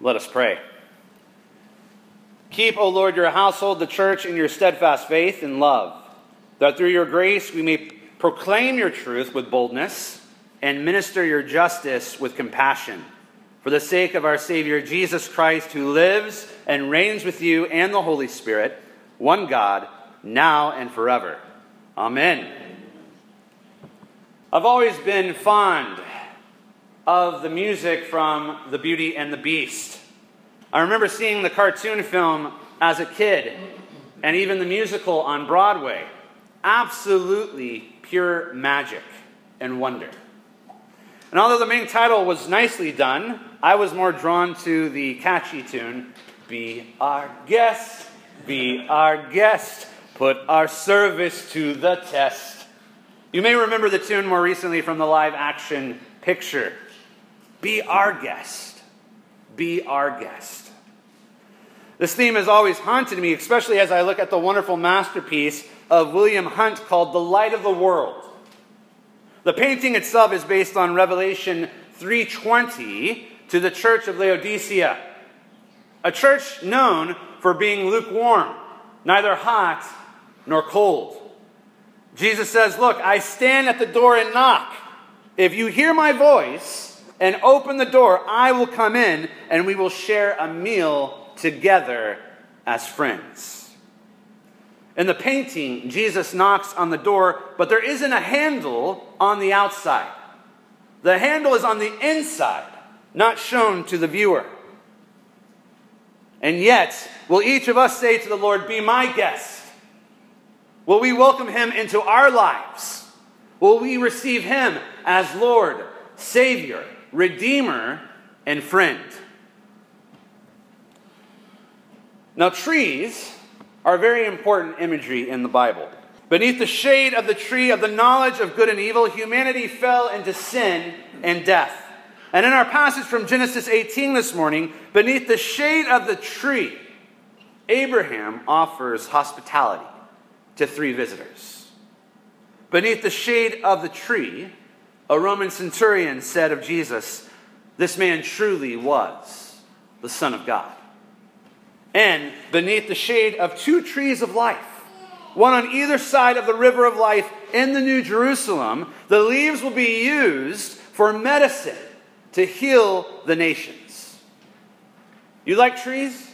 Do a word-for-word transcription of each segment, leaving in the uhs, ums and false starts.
Let us pray. Keep, O Lord, your household, the church, in your steadfast faith and love, that through your grace we may proclaim your truth with boldness and minister your justice with compassion, for the sake of our Savior Jesus Christ, who lives and reigns with you and the Holy Spirit, one God, now and forever. Amen. I've always been fond of the music from The Beauty and the Beast. I remember seeing the cartoon film as a kid, and even the musical on Broadway. Absolutely pure magic and wonder. And although the main title was nicely done, I was more drawn to the catchy tune, "Be our guest, be our guest, put our service to the test." You may remember the tune more recently from the live-action picture. Be our guest, be our guest. This theme has always haunted me, especially as I look at the wonderful masterpiece of William Hunt called The Light of the World. The painting itself is based on Revelation three twenty to the church of Laodicea, a church known for being lukewarm, neither hot nor cold. Jesus says, "Look, I stand at the door and knock. If you hear my voice and open the door, I will come in and we will share a meal together as friends." In the painting, Jesus knocks on the door, but there isn't a handle on the outside. The handle is on the inside, not shown to the viewer. And yet, will each of us say to the Lord, "Be my guest"? Will we welcome him into our lives? Will we receive him as Lord, Savior, Redeemer, and friend? Now, trees are very important imagery in the Bible. Beneath the shade of the tree of the knowledge of good and evil, humanity fell into sin and death. And in our passage from Genesis eighteen this morning, beneath the shade of the tree, Abraham offers hospitality to three visitors. Beneath the shade of the tree, a Roman centurion said of Jesus, "This man truly was the Son of God." And beneath the shade of two trees of life, one on either side of the river of life in the New Jerusalem, the leaves will be used for medicine to heal the nations. You like trees?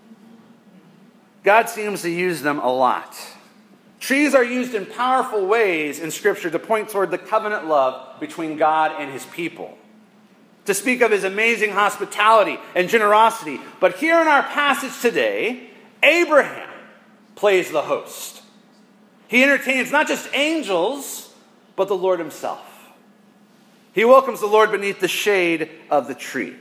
God seems to use them a lot. Trees are used in powerful ways in Scripture to point toward the covenant love between God and his people, to speak of his amazing hospitality and generosity. But here in our passage today, Abraham plays the host. He entertains not just angels, but the Lord himself. He welcomes the Lord beneath the shade of the tree.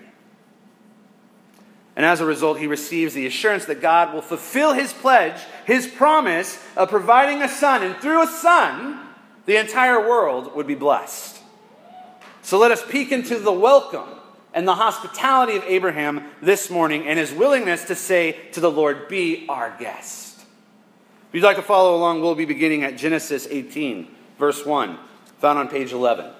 And as a result, he receives the assurance that God will fulfill his pledge, his promise of providing a son. And through a son, the entire world would be blessed. So let us peek into the welcome and the hospitality of Abraham this morning and his willingness to say to the Lord, "Be our guest." If you'd like to follow along, we'll be beginning at Genesis eighteen, verse one, found on page eleven.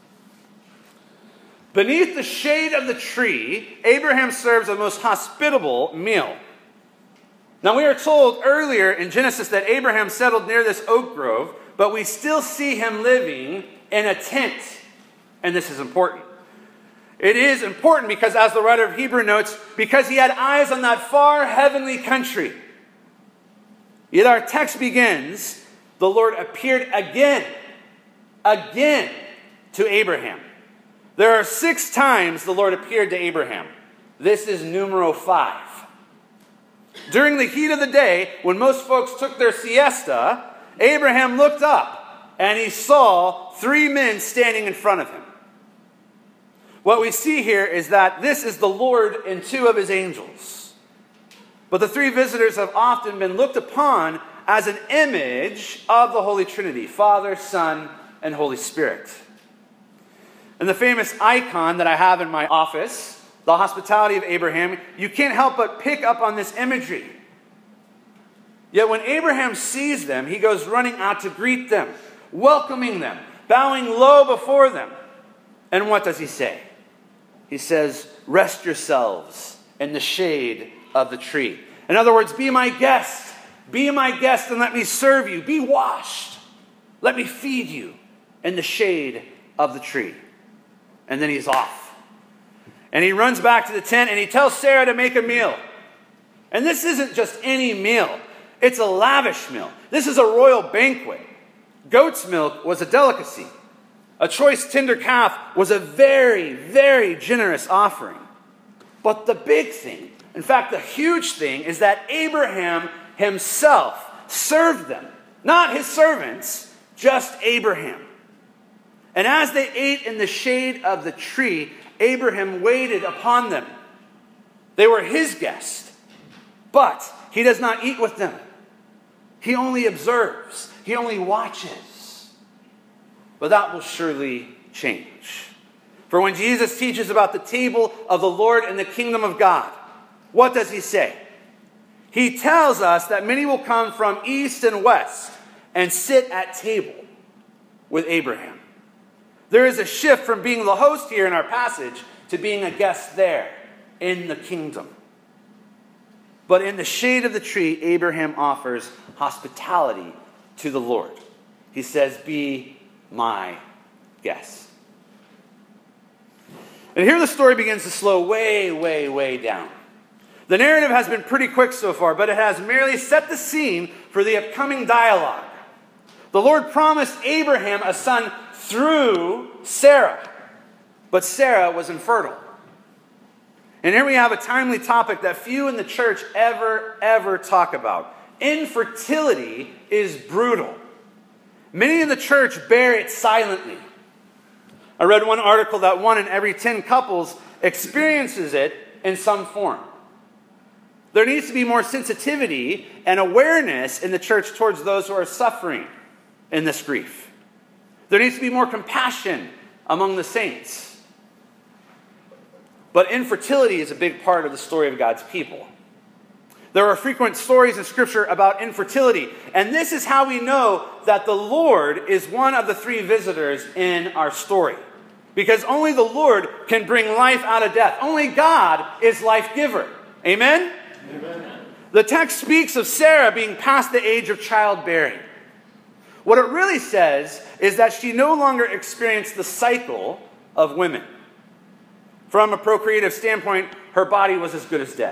Beneath the shade of the tree, Abraham serves a most hospitable meal. Now, we are told earlier in Genesis that Abraham settled near this oak grove, but we still see him living in a tent. And this is important. It is important because, as the writer of Hebrew notes, because he had eyes on that far heavenly country. Yet our text begins, the Lord appeared again, again to Abraham. There are six times the Lord appeared to Abraham. This is numero five. During the heat of the day, when most folks took their siesta, Abraham looked up and he saw three men standing in front of him. What we see here is that this is the Lord and two of his angels. But the three visitors have often been looked upon as an image of the Holy Trinity, Father, Son, and Holy Spirit. And the famous icon that I have in my office, the hospitality of Abraham, you can't help but pick up on this imagery. Yet when Abraham sees them, he goes running out to greet them, welcoming them, bowing low before them. And what does he say? He says, "Rest yourselves in the shade of the tree. In other words, be my guest. Be my guest and let me serve you. Be washed. Let me feed you in the shade of the tree. And then he's off. And he runs back to the tent and he tells Sarah to make a meal. And this isn't just any meal. It's a lavish meal. This is a royal banquet. Goat's milk was a delicacy. A choice tender calf was a very, very generous offering. But the big thing, in fact, the huge thing, is that Abraham himself served them. Not his servants, just Abraham. And as they ate in the shade of the tree, Abraham waited upon them. They were his guests. But he does not eat with them. He only observes. He only watches. But that will surely change. For when Jesus teaches about the table of the Lord and the kingdom of God, what does he say? He tells us that many will come from east and west and sit at table with Abraham. There is a shift from being the host here in our passage to being a guest there in the kingdom. But in the shade of the tree, Abraham offers hospitality to the Lord. He says, be my guest. And here the story begins to slow way, way, way down. The narrative has been pretty quick so far, but it has merely set the scene for the upcoming dialogue. The Lord promised Abraham a son through Sarah, but Sarah was infertile. And here we have a timely topic that few in the church ever, ever talk about. Infertility is brutal. Many in the church bear it silently. I read one article that one in every ten couples experiences it in some form. There needs to be more sensitivity and awareness in the church towards those who are suffering in this grief. There needs to be more compassion among the saints. But infertility is a big part of the story of God's people. There are frequent stories in Scripture about infertility. And this is how we know that the Lord is one of the three visitors in our story. Because only the Lord can bring life out of death. Only God is life giver. Amen? Amen. The text speaks of Sarah being past the age of childbearing. What it really says is that she no longer experienced the cycle of women. From a procreative standpoint, her body was as good as dead.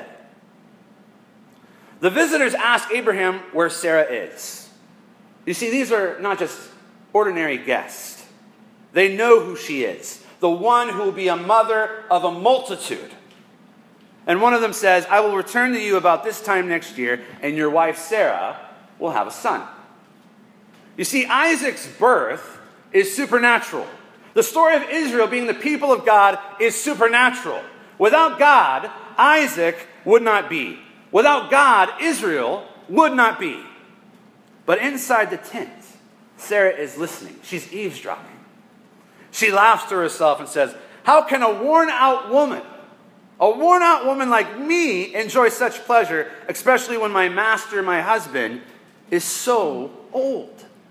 The visitors ask Abraham where Sarah is. You see, these are not just ordinary guests. They know who she is, the one who will be a mother of a multitude. And one of them says, I will return to you about this time next year, and your wife Sarah will have a son. You see, Isaac's birth is supernatural. The story of Israel being the people of God is supernatural. Without God, Isaac would not be. Without God, Israel would not be. But inside the tent, Sarah is listening. She's eavesdropping. She laughs to herself and says, how can a worn-out woman, a worn-out woman like me, enjoy such pleasure, especially when my master, my husband, is so old?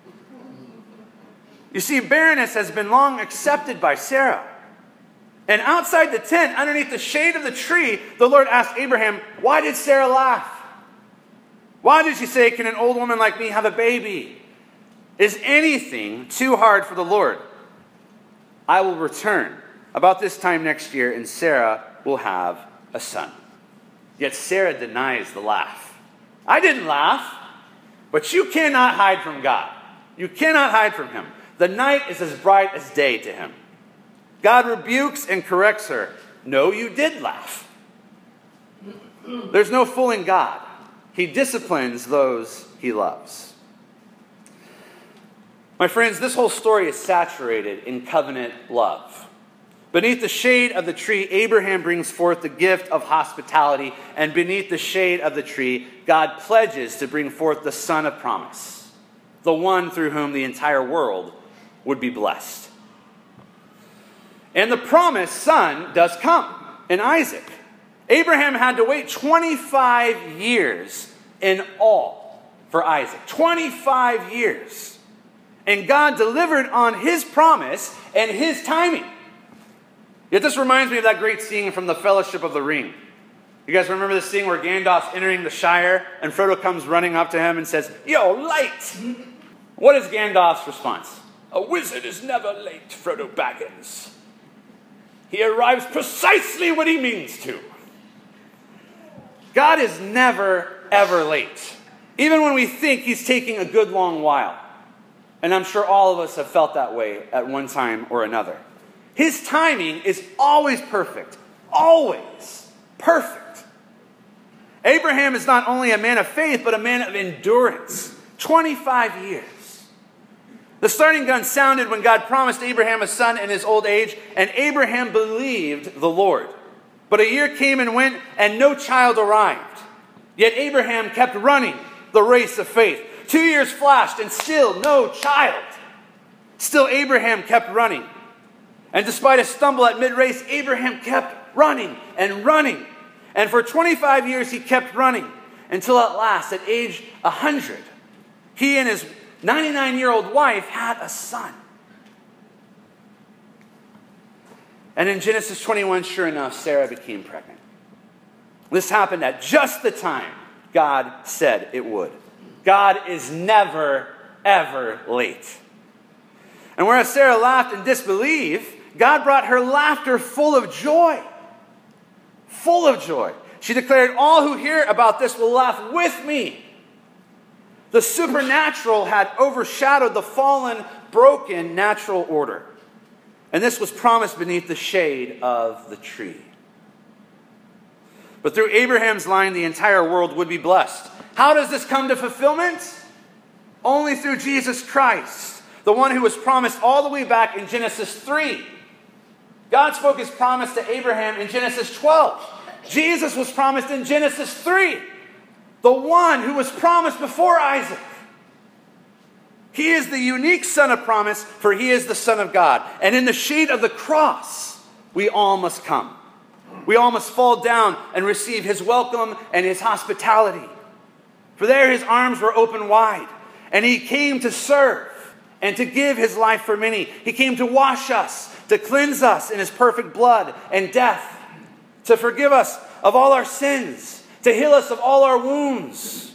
You see, barrenness has been long accepted by Sarah. And outside the tent, underneath the shade of the tree, the Lord asked Abraham, why did Sarah laugh? Why did she say, can an old woman like me have a baby? Is anything too hard for the Lord? I will return about this time next year, and Sarah will have a son. Yet Sarah denies the laugh. I didn't laugh, but you cannot hide from God. You cannot hide from him. The night is as bright as day to him. God rebukes and corrects her. No, you did laugh. There's no fooling God. He disciplines those he loves. My friends, this whole story is saturated in covenant love. Beneath the shade of the tree, Abraham brings forth the gift of hospitality. And beneath the shade of the tree, God pledges to bring forth the son of promise, the one through whom the entire world would be blessed. And the promised son does come in Isaac. Abraham had to wait twenty-five years in all for Isaac. twenty-five years. And God delivered on his promise and his timing. Yet this reminds me of that great scene from the Fellowship of the Ring, You guys remember the scene where Gandalf's entering the Shire and Frodo comes running up to him and says, "Yo, late!" What is Gandalf's response? "A wizard is never late, Frodo Baggins. He arrives precisely when he means to." God is never, ever late. Even when we think he's taking a good long while. And I'm sure all of us have felt that way at one time or another. His timing is always perfect. Always perfect. Abraham is not only a man of faith, but a man of endurance. twenty-five years. The starting gun sounded when God promised Abraham a son in his old age, and Abraham believed the Lord. But a year came and went, and no child arrived. Yet Abraham kept running the race of faith. Two years flashed, and still no child. Still Abraham kept running. And despite a stumble at mid-race, Abraham kept running and running. And for twenty-five years, he kept running until at last, at age one hundred, he and his ninety-nine-year-old wife had a son. And in Genesis twenty-one, sure enough, Sarah became pregnant. This happened at just the time God said it would. God is never, ever late. And whereas Sarah laughed in disbelief, God brought her laughter full of joy. Full of joy. She declared, "All who hear about this will laugh with me." The supernatural had overshadowed the fallen, broken natural order. And this was promised beneath the shade of the tree. But through Abraham's line, the entire world would be blessed. How does this come to fulfillment? Only through Jesus Christ, the one who was promised all the way back in Genesis three. God spoke his promise to Abraham in Genesis twelve. Jesus was promised in Genesis three. The one who was promised before Isaac. He is the unique son of promise, for he is the Son of God. And in the shade of the cross, we all must come. We all must fall down and receive his welcome and his hospitality. For there his arms were open wide, and he came to serve and to give his life for many. He came to wash us, to cleanse us in his perfect blood and death, to forgive us of all our sins, to heal us of all our wounds.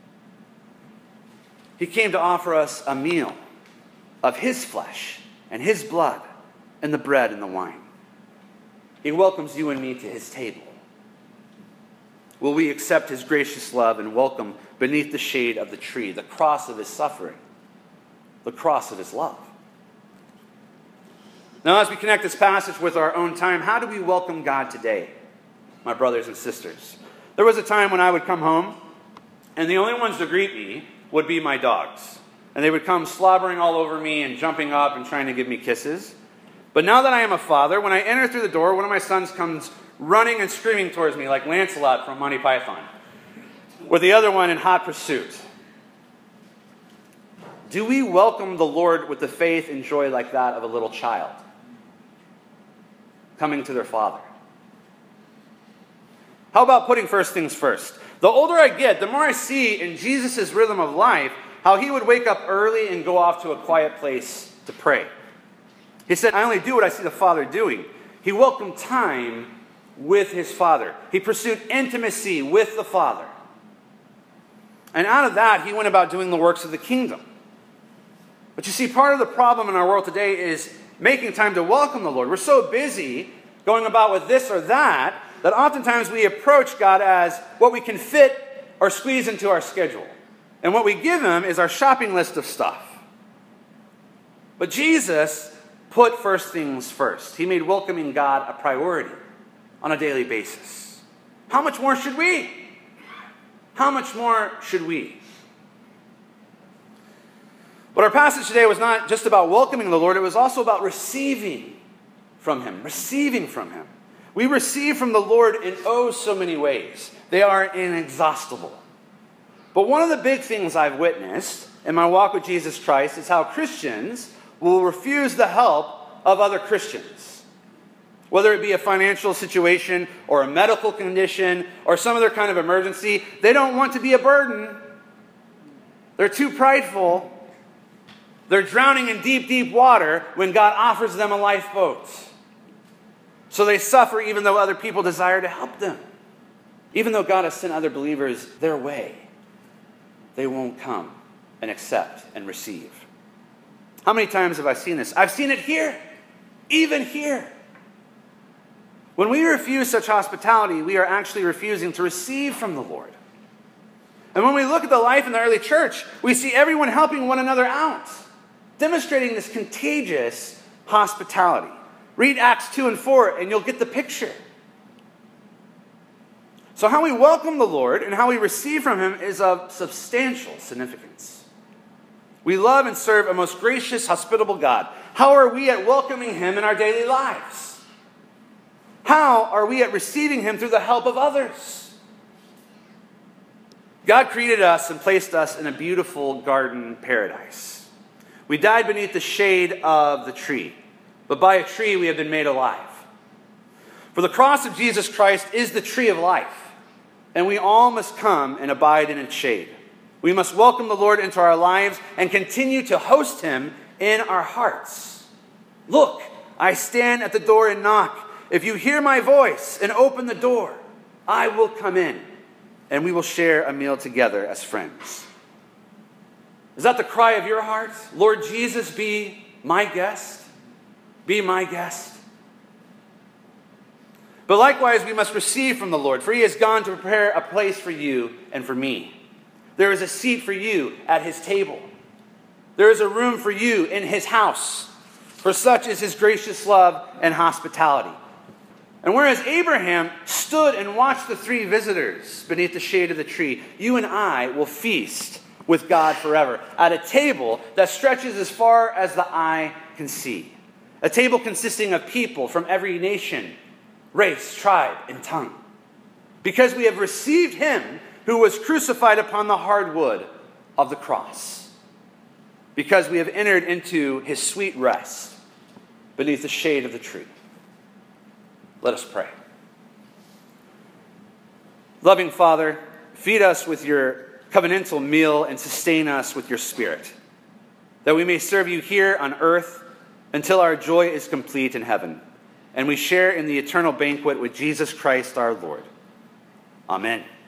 He came to offer us a meal of his flesh and his blood and the bread and the wine. He welcomes you and me to his table. Will we accept his gracious love and welcome beneath the shade of the tree, the cross of his suffering, the cross of his love? Now, as we connect this passage with our own time, how do we welcome God today, my brothers and sisters? There was a time when I would come home, and the only ones to greet me would be my dogs. And they would come slobbering all over me and jumping up and trying to give me kisses. But now that I am a father, when I enter through the door, one of my sons comes running and screaming towards me like Lancelot from Monty Python, with the other one in hot pursuit. Do we welcome the Lord with the faith and joy like that of a little child coming to their father? How about putting first things first? The older I get, the more I see in Jesus' rhythm of life how he would wake up early and go off to a quiet place to pray. He said, "I only do what I see the Father doing." He welcomed time with his Father. He pursued intimacy with the Father. And out of that, he went about doing the works of the kingdom. But you see, part of the problem in our world today is making time to welcome the Lord. We're so busy going about with this or that, that oftentimes we approach God as what we can fit or squeeze into our schedule. And what we give him is our shopping list of stuff. But Jesus put first things first. He made welcoming God a priority on a daily basis. How much more should we? How much more should we? But our passage today was not just about welcoming the Lord, it was also about receiving from him. Receiving from him. We receive from the Lord in oh so many ways. They are inexhaustible. But one of the big things I've witnessed in my walk with Jesus Christ is how Christians will refuse the help of other Christians. Whether it be a financial situation or a medical condition or some other kind of emergency, they don't want to be a burden. They're too prideful. They're drowning in deep, deep water when God offers them a lifeboat. So they suffer even though other people desire to help them. Even though God has sent other believers their way, they won't come and accept and receive. How many times have I seen this? I've seen it here, even here. When we refuse such hospitality, we are actually refusing to receive from the Lord. And when we look at the life in the early church, we see everyone helping one another out, demonstrating this contagious hospitality. Read Acts two and four, and you'll get the picture. So how we welcome the Lord and how we receive from him is of substantial significance. We love and serve a most gracious, hospitable God. How are we at welcoming him in our daily lives? How are we at receiving him through the help of others? God created us and placed us in a beautiful garden paradise. We died beneath the shade of the tree, but by a tree we have been made alive. For the cross of Jesus Christ is the tree of life, and we all must come and abide in its shade. We must welcome the Lord into our lives and continue to host him in our hearts. Look, I stand at the door and knock. If you hear my voice and open the door, I will come in, and we will share a meal together as friends. Is that the cry of your heart? Lord Jesus, be my guest. Be my guest. But likewise, we must receive from the Lord, for he has gone to prepare a place for you and for me. There is a seat for you at his table. There is a room for you in his house, for such is his gracious love and hospitality. And whereas Abraham stood and watched the three visitors beneath the shade of the tree, you and I will feast with God forever at a table that stretches as far as the eye can see. A table consisting of people from every nation, race, tribe, and tongue. Because we have received him who was crucified upon the hard wood of the cross. Because we have entered into his sweet rest beneath the shade of the tree. Let us pray. Loving Father, feed us with your covenantal meal and sustain us with your Spirit, that we may serve you here on earth until our joy is complete in heaven, and we share in the eternal banquet with Jesus Christ our Lord. Amen.